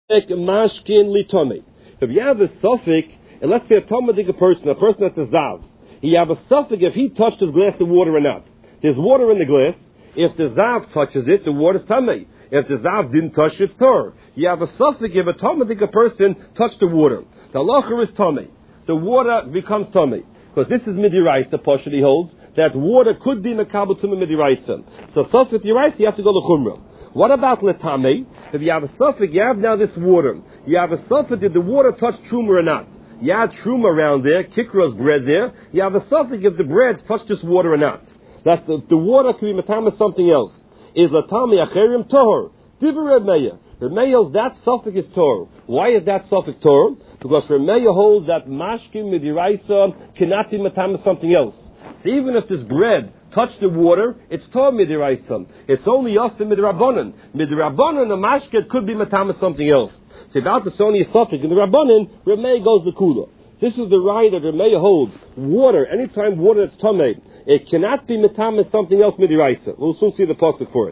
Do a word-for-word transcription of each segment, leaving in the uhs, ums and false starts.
mashkin litome. If you have a suffix, and let's say a Talmudic person, a person that's a zav, you have a suffix if he touched his glass of water or not. There's water in the glass. If the zav touches it, the water's tamei. If the zav didn't touch it, it's tor. You have a suffix if a Talmudic person touched the water. The halacha is tamei. The water becomes tamei. Because this is midiraisa, Pasha, he holds, that water could be mekabel tumah midiraisa. So suffix diraisa, you have to go to chumrah. What about letame? If you have a suffix, you have now this water. You have a suffix, did the water touch truma or not? You had truma around there, kikros bread there. You have a suffix if the breads touch this water or not. That's the, the water could be matama something else. Is letame acherim tohor? Divrei Remeya. Remeya's that suffix is tor. Why is that suffix tor? Because Remeya holds that mashkim midiraisa cannot be matama something else. So even if this bread touched the water, it's tor midiraisa. It's only yasa midrabanan. Midrabanan, the mashket could be matama something else. So about the only suffix in the rabbanan, Remeya goes the kula. This is the right that Remeya holds. Water, anytime water that's tamei, it cannot be matama something else midiraisa. We'll soon see the pasuk for it.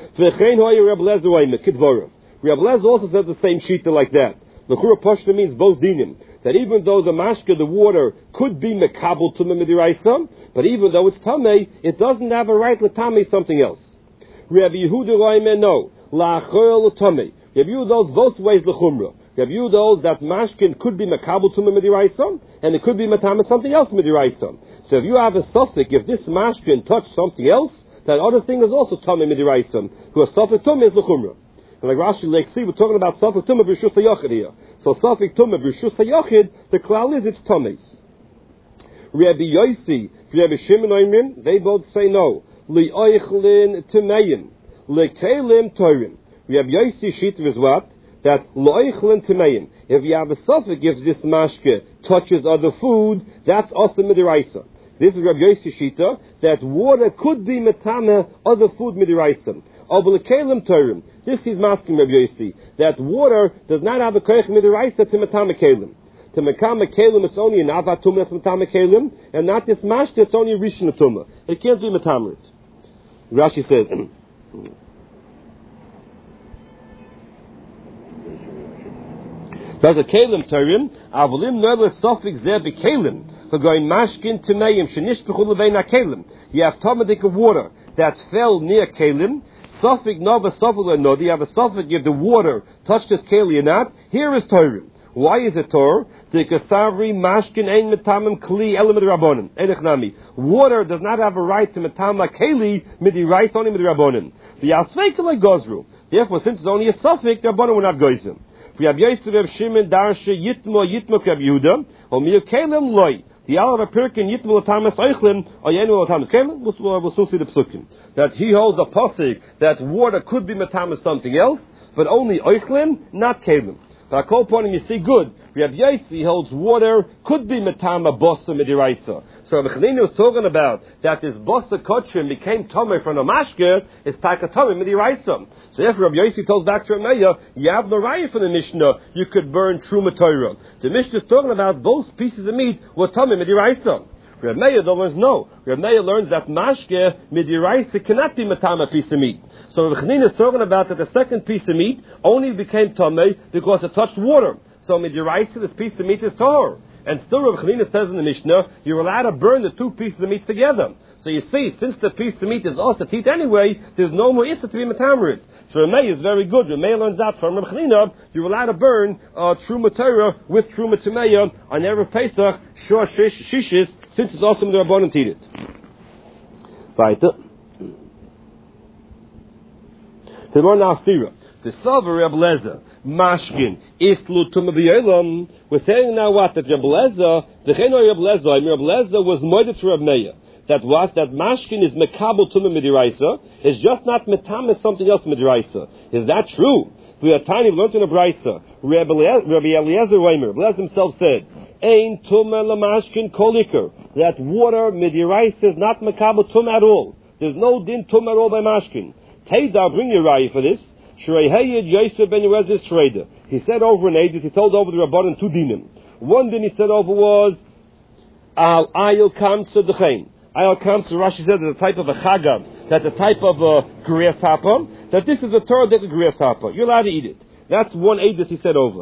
Rabbi Lezer also said the same shita like that. The Chura Pashta means both dinim. That even though the mashka, the water, could be mekabel to midiraisa, but even though it's tamei, it doesn't have a right to tamei something else. Rabbi Yehuda Roime no la'achol tamei. Rabbi Yehuda those both ways lechumra. Rabbi Yehuda those that mashkin could be mekabel to midiraisa, and it could be matama something else midiraisa. So if you have a suffix, if this mashkin touched something else, that other thing is also tamei midiraisa. Because suffix tamei is lechumra. And like Rashi, like see, we're talking about Safik Tumah B'Rishus HaYachid here. So Safik Tumah B'Rishus HaYachid, the klal is it's Tumah. Rabbi Yosi, Rabbi Shimon Oimrim, they both say no. Li'oichlin Timeyim, Le'kelim Torim. Rabbi Yosi Shita is what? That Li'oichlin Timeyim. If you have a Safik, if this mashke touches other food, that's also midiraisa. This is Rabbi Yosi Shita, that water could be metame other food midiraisa. This is masking Rabbi Yosi, that water does not have a koich midiraisa to matama kelim. To matama kelim is only an avatum that's matama kelim, and not this mash that's only a rishon tumah. It can't be matama. Rashi says. There's a kelim terim. Avolim nerle suffix there be kelim. For going mashkin to mayim shenish bechul leveina kelim. You have tomadik of water that fell near kelim. Suffix nova suffix no. You have a suffix if the water touched this keli or not. Here is terim. Why is it Torah? The kasavri mashkin ein metamim kli element rabbonim. Enechnami. Water does not have a right to metama keli midi rice only midi rabbonim. The asveika like gozru. Therefore, since it's only a suffix, the rabbonim will not goizim. We have Yosef Reb Shimon Darsha Yitmo Yitmo Reb Yehuda or Mir Kelim Loy. The Alav Pirkin Yitmo Latamas Eichlin or Yenu Latamas Kelim. We'll soon see the psukim that he holds a pasuk that water could be metamas something else, but only Eichlin, not Kelim. But I call upon him, you see, good. Rabbi Yosi holds water could be metama bossa midiraisa. So Rabbi Chanina was talking about that this bossa kotchim became tomer from a mashke is taka tomer midiraisa. So therefore Rabbi Yosi tells back to Rameya, you have no raya from the Mishnah, you could burn truma Torah. The Mishnah is talking about both pieces of meat were tomer midiraisa. Rabbi Meir learns no. Rabbi Meir learns that mashke midiraisa cannot be matama piece of meat. So Rabbi Chanina is talking about that the second piece of meat only became tamei because it touched water. So midiraisa, this piece of meat is tor. And still Rabbi Chanina says in the Mishnah, you're allowed to burn the two pieces of meat together. So you see, since the piece of meat is also teeth anyway, there's no more issa to be matamerit. So Rameh is very good. Rameh learns out from Rabbi Chanina, you're allowed to burn uh, truma Torah with truma Tumeya on Erev Pesach, shor shishis, since it's also in the Rabbanan to eat it. Weiter. The more Nastira. The Savar Reb Lezer, Mashkin, Islu Tumah B'Yelam. We're saying now what? That Reb Lezer, the Cheno Reb Lezer, I mean Reb Lezer was moided to Reb Meir. That was, that Mashkin is Mekabel Tumah Midiraisa, is just not Metam something else Midiraisa. Is that true? We are tiny, we learned in a Braisa. Rabbi Eliezer Reimer, Reb Lezer himself said, Ein Tumah Lamashkin Kolikar. That water Midiraisa is not Mekabel Tumah at all. There's no din Tumah at all by Mashkin. Teidar, bring your raya for this. Yosef ben Yerez's trader. He said over in Edith, he told over the Rabbanan two dinim. One din he said over was Al Ayil Kamsa Dechain. Ayil Kamsa, Rashi said, is a type of a chagam. That's a type of a grasshopper. That this is a Torah that's a grasshopper. You're allowed to eat it. That's one aid that he said over.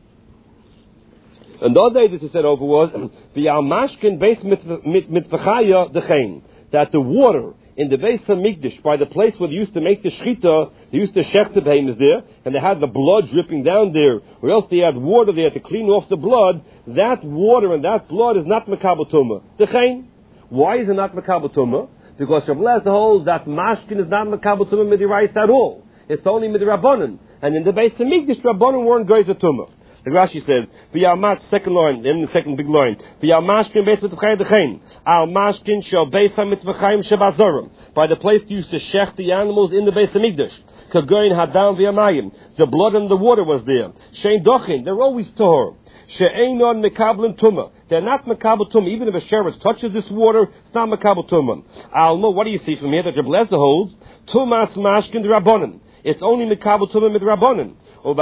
And the other aid that he said over was the Almashkin base mitvachaya dechain, that the water in the Beis Hamikdash, by the place where they used to make the shechita, they used to shech the behemoths there, and they had the blood dripping down there, or else they had water there to clean off the blood. That water and that blood is not mekabel tumah. Dechain. Why is it not mekabel tumah? Because Rav Lezer holds that mashkin is not mekabel tumah midirais at all. It's only midirabbanan. And in the Beis Hamikdash, rabbanan weren't geyser tumah. The Rashi says, "V'yalmat," second line, in the second big line, "V'yalmashkin beis mitvachayim dechain, al mashkin shel beis mitvachayim shebazorim." By the place they used to shech the animals in the Beis Hamikdash, kagoyin hadam v'yamayim, the blood and the water was there. Shein dochin, they're always tahor. She'einon mekablim tumah, they're not mekabel tumah. Even if a sheretz touches this water, it's not mekabel tumah. Alma, what do you see from here that Reb Lezer holds? Tumas mashkin d'rabbanan. It's only mekabel tumah midrabbanan. That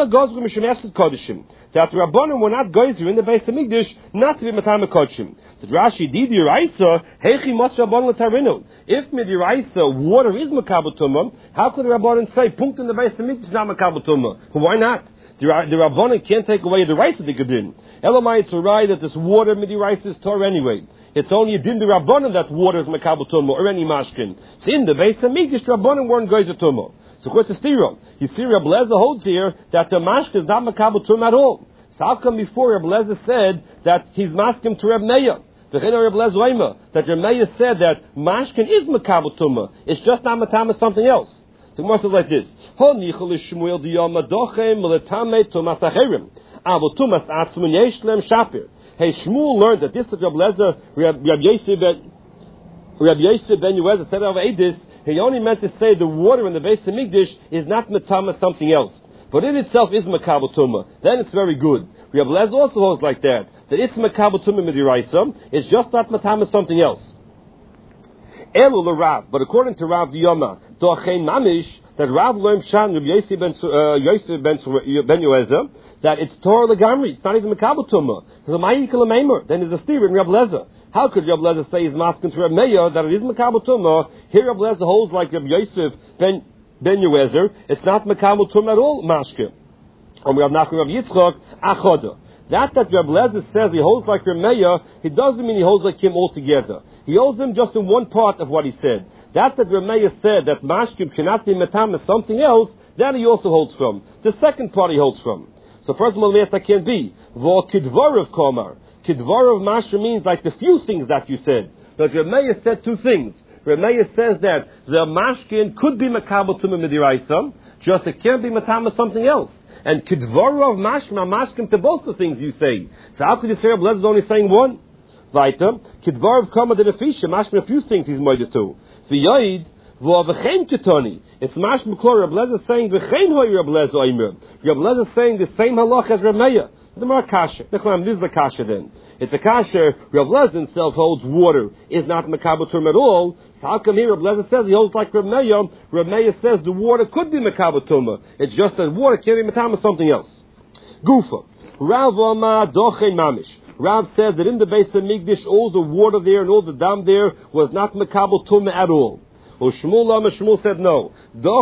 the Rabbanim were not geyser in the Beis Hamikdash, not to be matam kodshim. The Rashi did Yiraisa, hechi mas Rabbanim l'tarinu. If midiraisa water is makabel tumah, how could the Rabbanim say punkt in the Beis Hamikdash is not makabel tumah? Why not? The, the Rabbanim can't take away the rice that they could do. Elamai, it's a right that this water midiraisa is Torah anyway. It's only a din the Rabbanim that water is makabel tumah or any mashkin. So in the Beis Hamikdash, the Rabbanim weren't geyser tumah. So what's a stira? You see, Reb Lezer holds here that the mashkin is not makabel tumah at all. So how come before Reb Lezer said that he's maskim to Reb Meir? That Reb Meir said that mashkin is makabel tumah. It's just not matama something else. So it like this. Hey, Shmuel learned that this is Reb Lezer, Reb Yosef ben Reb Yosef ben Yehuda said over Edis. He only meant to say the water in the Beis Hamikdash is not matama something else, but in itself is makabel tumah. Then it's very good. Reb Lezer also holds like that, that it's makabel tumah midiraisa. It's just not matama something else. Elu l'Rav, but according to Rav Diyama, dochein mamish, that Rav learned shan Reb Yosef ben Yosef ben Yehuda that it's Torah legamri. It's not even makabel tumah. Then there's a steer in Reb Lezer. How could Reb Lezer say he's masking to Reb Meir that it is makabel tumah? Here Reb Lezer holds like Reb Yosef ben ben Yehuda. It's not makabel tumah at all. Mashke. And we have Nachman Reb Yitzchak achoda. That that Reb Lezer says he holds like Reb Meir, he doesn't mean he holds like him altogether. He holds him just in one part of what he said. That that Reb Meir said that mashkim cannot be matam as something else, that he also holds from. The second part he holds from. So first of all, yes, that can't be. Vo kidvarav komar. Kidvarav mashra means like the few things that you said. But Reb Meir said two things. Reb Meir says that the mashkin could be makabel tumah midiraisa, just it can't be matam something else. And kidvarav mashkim are mashkim to both the things you say. So how could you say Reb Lezer is only saying one? Weiter. Kidvarav komar de nefisha, mashkim a few things he's moided to. V'yoid. It's Mash Mekor. Reb Lezer saying v'chein hoy Reb Lezer oimer. Reb Lezer saying the same halach as Reb Meir. The more kasha. This is the kasha then. It's a kasha. Reb Lezer himself holds water is not mekabel tumah at all. So how come here Reb Lezer says he holds like Reb Meir? Reb Meir says the water could be mekabel tumah. It's just that water can't be matam something else. Gufa. Rav Oma dochein mamish. Rav says that in the Beis Hamikdash all the water there and all the dam there was not mekabel tumah at all. Shmuel said no.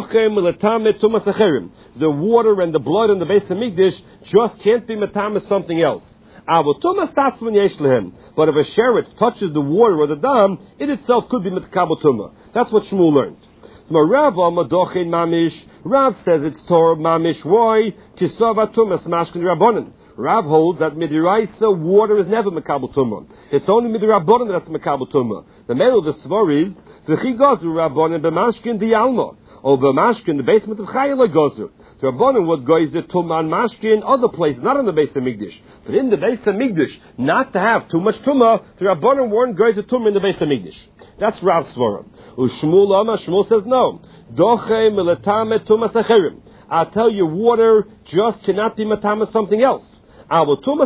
The water and the blood in the Beis Hamikdash just can't be matam something else. But if a sheretz touches the water or the dam, it itself could be mitkabel tumah. That's what Shmuel learned. So Rav Rav says it's Torah mamish. Why? Kisava tumas mashkin rabbanon. Rav holds that midiraisa water is never mekabel tumah. It's only midirabbanan that's mekabel tumah. The middle of the svar is v'chi gozu rabbanan b'mashkin di'alma, or b'mashkin the basement of chayil gozu. The rabbanan would geyser tumah and mashkin other places, not in the Beis Hamikdash, but in the Beis Hamikdash, not to have too much tumah. The rabbanan weren't geyser tumah in the Beis Hamikdash. That's Rav's svara. U'shmuel Amar Shmuel says no. Dochei miletame tumas acherim. I'll tell you, water just cannot be matama something else. But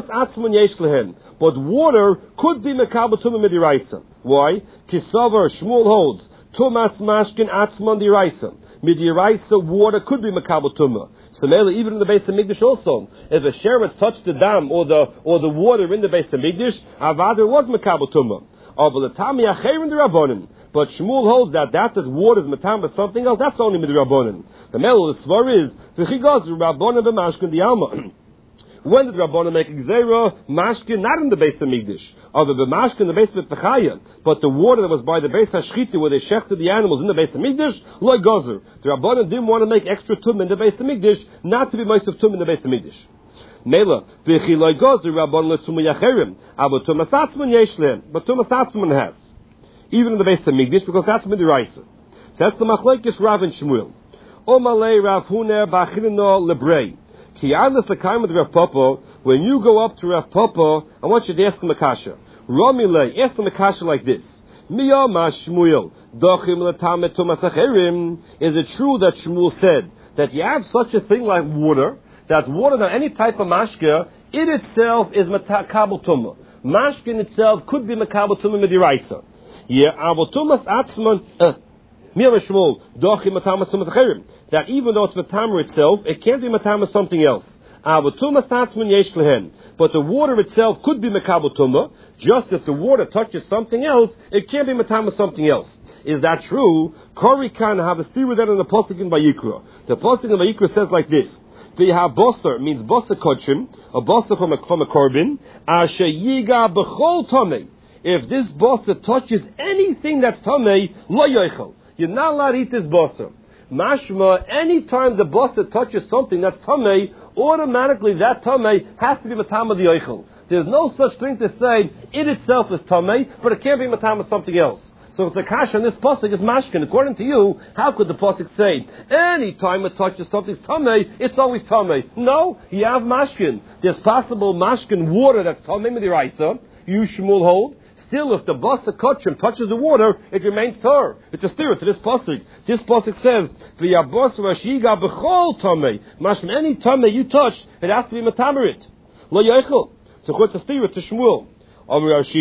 water could be mekabel tumah midiraisa. Why? Kisavar Shmuel holds tumas mashkin atzman diraisa. Midiraisa water could be mekabel tumah. So even in the Beis Hamikdash also, if a sheretz touched the dam or the or the water in the Beis Hamikdash, avada was mekabel tumah. But Shmuel holds that that is water is matama something else. That's only midrabanan. The mel the svar is v'chigaz rabbanan b'mashkin dialma. When did Rabbanan make Gzeira mashkin not in the base of Migdash, or the mashkin in the base of Pechaya, but the water that was by the base of Shchita where they shechted the animals in the base of Migdash, like Gozer. The Rabbanan didn't want to make extra tum in the base of Migdash, not to be most of tum in the base of Migdash. Mela, v'chi like Gozer Rabbanan letumu yacherim, aber tumas atzman yeshlem, but tumas atzman has, even in the base of Migdash, because that's midiraisa. So that's the machlekes Rav and Shmuel. Omalei Rav Huner b'achilino lebrei. When you go up to Rav Papa, I want you to ask him a kasha. Romile, ask him a kasha like this. Is it true that Shmuel said that you have such a thing like water, that water, than any type of mashke, it itself is makabel tumah. Mashke in itself could be makabel tumah midiraisa. Yeah, abel tumas atzman, that even though it's matama itself, it can't be matama something else. But the water itself could be makabel tumah. Just if the water touches something else, it can't be matama something else. Is that true? Kori can have a steer with that in the pasuk in Vayikra. The pasuk in Vayikra says like this: "V'ha boser" means boser kochim, a boser from a from a korban. Asher yiga b'chol tamei. If this boser touches anything that's tamei, lo yochel. You're not allowed to eat this boser. Mashma, anytime the boser touches something that's tamei, automatically that tamei has to be matama the yochel. There's no such thing to say it itself is tamei, but it can't be matama something else. So if the kasha in this pasuk is mashkin, according to you, how could the pasuk say any time it touches something's tamei, it's always tamei? No, you have mashkin. There's possible mashkin water that's tamei midiraisa. You Shmuel hold. Still, if the basa kachim touches the water, it remains tar. It's a steer to this pasuk. This pasuk says, "V'yabos rashiga b'chol tamei." Mashkin, any tamei you touch, it has to be matamerit. Lo yochel. So it's a steer to Shmuel. I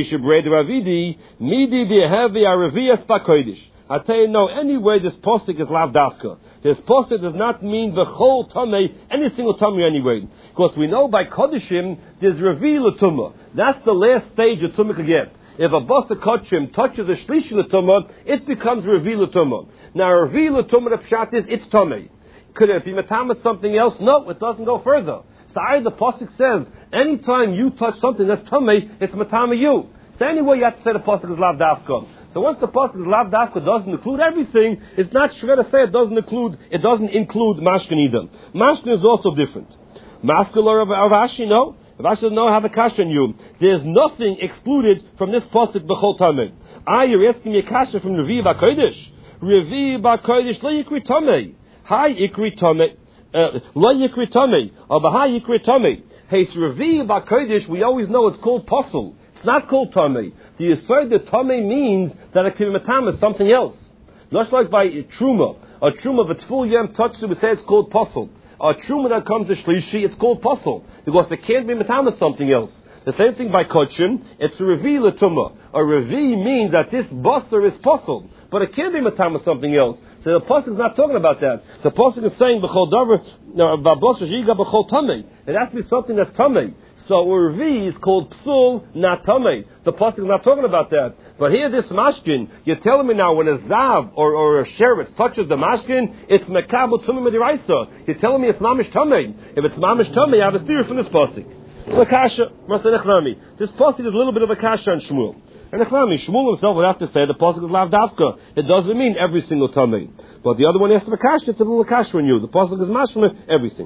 tell you, no, anyway, this posik is lav dafka. This posik does not mean the whole tamei, any single tamei anyway. Because we know by kodeshim, there's revi l'tumah. That's the last stage of tumah could get. If a basa kodeshim touches a shlishi l'tumah, it becomes revi l'tumah. Now, revi l'tumah, the pshat is, it's tamei. Could it be matama something else? No, it doesn't go further. So the pasuk says, anytime you touch something that's tamei, it's matama you. So anyway, you have to say the pasuk is lav dafka. So once the pasuk is lav dafka doesn't include everything, it's not shver to say it doesn't include. It doesn't include mashkin either. Mashkin is also different. Mashkin or Avashi, no. Avashi doesn't know how to kasha on you. There's nothing excluded from this pasuk b'chol tamei. Ah, you're asking me a kasha from Revi b'kodesh. Revi b'kodesh lo yikri tamei. Hi ikri tamei. Lo yikri tamei, or b'ha yikri tamei. Hey, it's Revi b'kodesh. We always know it's called posel. It's not called tamei. The yisod that tamei means that it can be matama something else. Not like by truma. A truma of a tful yem touched, we say it's called posel. A truma that comes to shlishi, it's called posel because it can't be matama something else. The same thing by kochin, it's a revi l'tumah. A revi means that this basar is posel, but it can't be matama something else. So the pasuk is not talking about that. The pasuk is saying b'chol davar, no, b'basar shiga b'chol tamei. It has to be something that's tamei. So revi is called psul, not tamei. The pasuk is not talking about that. But here, this mashkin, you're telling me now when a zav or, or a sheretz touches the mashkin, it's mekabel tumei midiraisa. You're telling me it's mamish tamei. If it's mamish tamei, I have a steer from this pasuk. So kasha, this pasuk is a little bit of a kasha on Shmuel. And Shmuel himself would have to say the pasuk is lav dafka. It doesn't mean every single tamei. But the other one has to be kasha. It's a little kasha on you. The pasuk is mashma everything.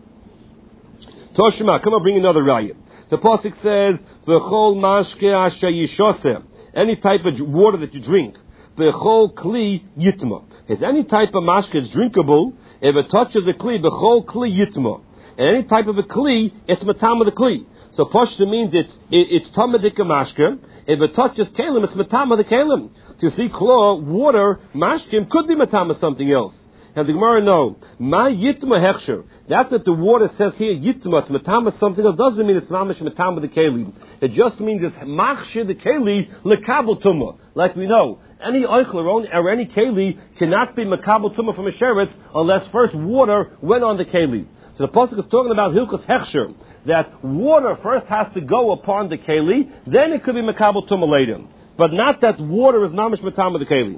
Toshima, come on, bring another raya. The pasuk says v'chol mashke asher yishoseh. Any type of water that you drink, v'chol kli yitma. If any type of mashke is drinkable, if it touches a kli, v'chol kli yitma. And any type of a kli, it's matama the kli. So pashta means it's it, it's tamadik mashke. If it touches kalim, it's matama the kalim. To see claw, water, mashkim could be matama something else. And the Gemara no, ma yitma hechsher. That's that the water says here yitma, it's matama something else. Doesn't mean it's mamish matama the kalim. It just means it's machshir the keli lekabel tumah. Like we know, any oichler or any keli cannot be makabel tumah from a sheretz unless first water went on the keli. So the pasuk is talking about hilchos hechsher, that water first has to go upon the keli, then it could be makabel tumah later. but not that water is mamish matam of the keli.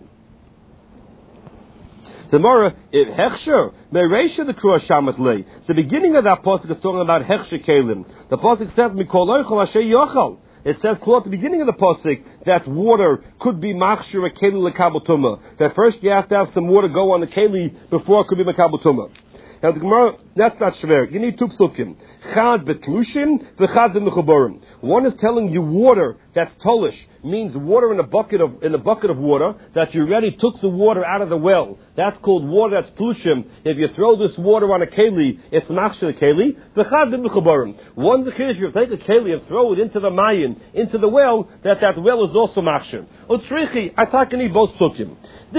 Tomorrow, if hechsher, mereisha the kruah shamat lei. The beginning of that pasuk is talking about hechsher kelim. The pasuk says mikol oichol asher yochal. It says at the beginning of the pasuk that water could be machshir a keli lekabel tumah. That first you have to have some water go on the keli before it could be makabel tumah. Now the Gemara, that's not shver. You need two psukim. Chad betlushim, v'chad b'mechubarim. One is telling you water that's tolish, means water in a bucket of in a bucket of water that you already took the water out of the well. That's called water that's tlushim. If you throw this water on a keli, it's machshir a keli. V'chad b'mechubarim. One's a kiddush, you take a keli and throw it into the mayin, into the well, that that well is also machshir. Utrichi, I take any both psukim.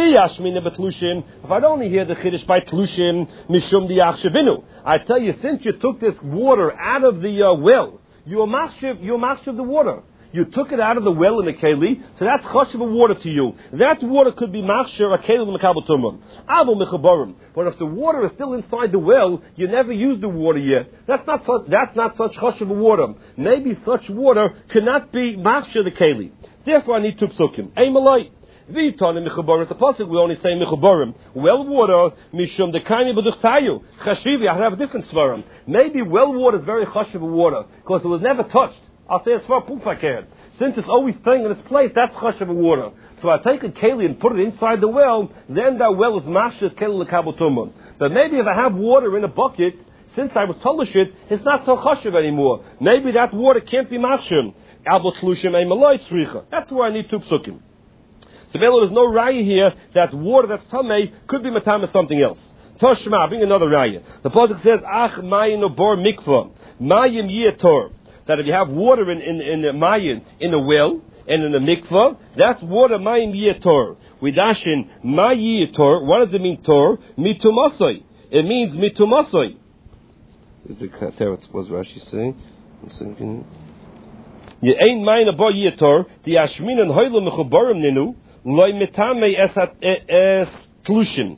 If I'd only hear the chiddush by tlushim mishum diachshavinu, I tell you, since you took this water out of the uh, well, you're machshav, you're machshav the water. You took it out of the well in the keli, so that's choshev water to you. That water could be machshav a keli l'makabel tumah. Avo mechabarim. But if the water is still inside the well, you never used the water yet. That's not such, that's not such choshev water. Maybe such water cannot be machshav the keli. Therefore, I need two psukim. Ein malay. V'yitani mechubarim. The pasuk we only say mechubarim. Well water mishum dekayni b'duchtayu. Chashivi. I have a different svarim. Maybe well water is very chashiv water because it was never touched. I'll say a svar pufakad. Since it's always staying in its place, that's chashiv water. So I take a keli and put it inside the well. Then that well is mashas keli lekabel tumah. But maybe if I have water in a bucket, since I was tolish it, it's not so chashiv anymore. Maybe that water can't be mashim. Abot shlushim ein malay tzricha. That's where I need two psukim. So there's no raya here that water that's tamei could be matam as something else. Toshma, bring another raya. The pasuk says, Ach mayin bor mikvah, mayim yiator. That if you have water in, in, in the mayin, in a well, and in the mikvah, that's water mayim yiator. We dash in mayiator. What does it mean, tor? Mitumasoi. It means mitumasoi. Is the what was Rashi saying? I'm thinking. Ye ein mayin bor yiator, the ashmin and hoylo mechubarim ninu. Loy metame es tlushin.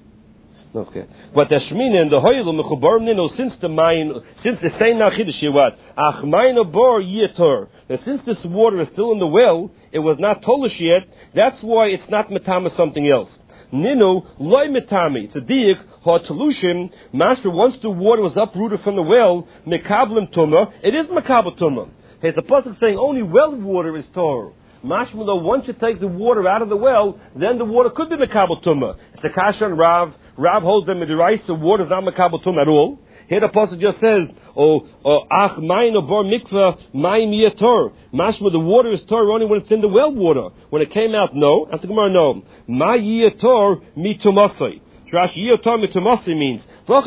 Okay. But the shmina and the hoyel mechubarim nino, since the mine, since the same nachidish what ach mine bor yetor. Since this water is still in the well, it was not tolish yet. That's why it's not metame something else. Nino loy metame. It's a diik ha tlushim. Master, once the water was uprooted from the well, mekablim tuma. It is mekabel tuma. Here's the pasuk saying only well water is tor. Mashma, though, once you take the water out of the well, then the water could be mekabel tumah. It's a kasha and Rav. Rav holds them in the rice, the water is not mekabel tumah at all. Here the apostle just says, oh, ach mayin or bar mikvah mayim yator. Mashma, the water is tor only when it's in the well water. When it came out, no. Answer Gemara, no. Ma yator mitumasai. Rashi yator mitumasai means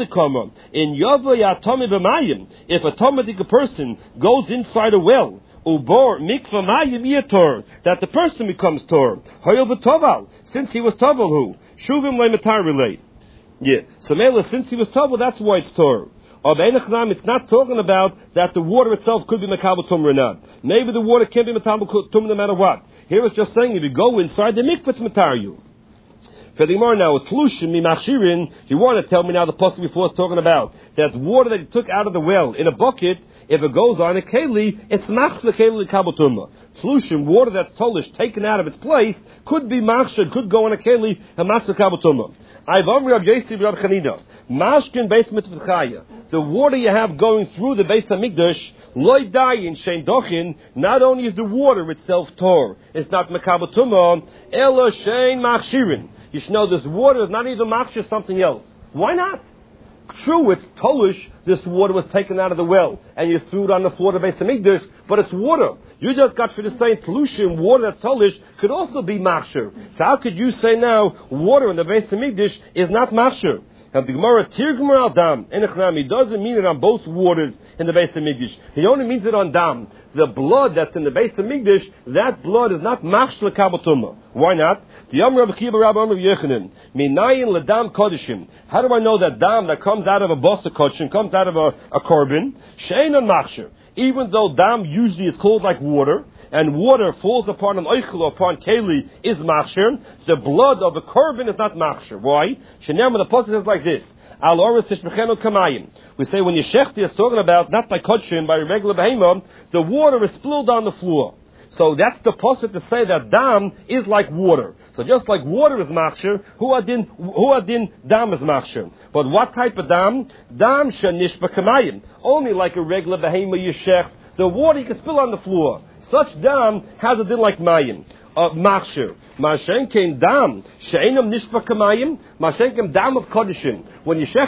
in yava yatami b'mayim. If a tomadik person goes inside a well, Ubor mikvah mayim yator, that the person becomes tor. Hoyel v'toval, since he was toval who shuvim le'metar relate. Yeah, so Mela, since he was toval, that's why it's tor. Or be'enachnam, it's not talking about that the water itself could be makabel tum or not. Maybe the water can't be makabel tum no matter what. Here it's just saying if you go inside the mikvah, it's matar you. For the Gemara now, tlushim mimachshirin, you want to tell me now the pasuk before is talking about that water that you took out of the well in a bucket. If it goes on a keli, it's machshir keli lekabel tumah. Tlushim, water that's tolish, taken out of its place, could be machshir, could go on a keli, and machshir kabel tumah. I've already Rav Yosef Rav Chanina. Mashkin beis mitzvah chaya. The water you have going through the Beis Hamikdash, loy dayin shein dochin. Not only is the water itself tor, it's not mekabel tumah, ela shein machshirin. You should know this water is not even machshir something else. Why not? True, it's tolish. This water was taken out of the well, and you threw it on the floor of the Beis Hamikdash, but it's water. You just got for the same tolushim, water that's tolish could also be machshir. So how could you say now water in the Beis Hamikdash is not machshir? Now the Gemara tirgmer al dam enechnam. He doesn't mean it on both waters in the Beis Hamikdash. He only means it on dam. The blood that's in the Beis Hamikdash, that blood is not machshir lekabel tumah. Why not? The Yom Rabbi Kiba Rabbi Amr Yechanan minayin ledam kodeshim. How do I know that dam that comes out of a basa kodeshim comes out of a, a korban shein on machshir? Even though dam usually is cold like water, and water falls upon an oichel or upon keli is machshir, the blood of the korban is not machshir. Why? Shenem, the pasuk says like this: Al oris tishmechenu kamayim. We say when Yeshechti is talking about not by kodshim, by regular behemah, the water is spilled on the floor. So that's the posset to say that dam is like water. So just like water is machshir, hu adin, hu adin dam is machshir. But what type of dam? Dam shenishba kamayim. Only like a regular behema yeshech. The water you can spill on the floor. Such dam has a din like mayim. Uh, machshir. Mashenkein dam. She'enam nishba kamayim. Mashenkein dam of kodeshim. When yeshech